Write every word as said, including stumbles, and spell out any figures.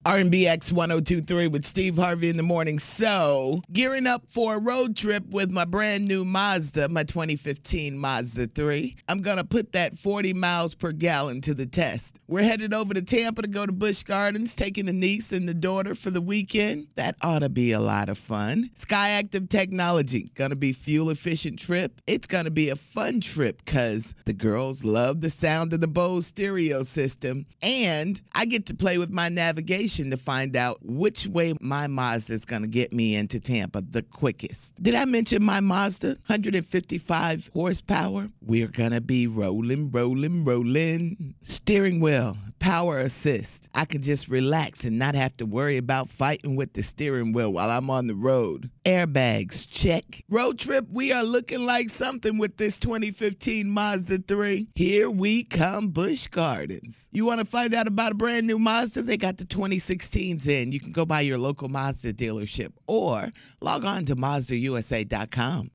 R and B X one oh two point three with Steve Harvey in the morning. So, gearing up for a road trip with my brand new Mazda, my twenty fifteen Mazda three. I'm going to put that forty miles per gallon to the test. We're headed over to Tampa to go to Busch Gardens, taking the niece and the daughter for the weekend. That ought to be a lot of fun. Skyactiv Technology, going to be fuel-efficient trip. It's going to be a fun trip because the girls love the sound of the Bose stereo system. And I get to play with my navigation to find out which way my Mazda is going to get me into Tampa the quickest. Did I mention my Mazda? one hundred fifty-five horsepower. We're going to be rolling, rolling, rolling. Steering wheel, power assist. I can just relax and not have to worry about fighting with the steering wheel while I'm on the road. Airbags, check. Road trip, we are looking like something with this twenty fifteen Mazda three. Here we come, Busch Gardens. You want to find out about a brand new Mazda? They got the twenty sixteens in. You can go by your local Mazda dealership or log on to Mazda U S A dot com.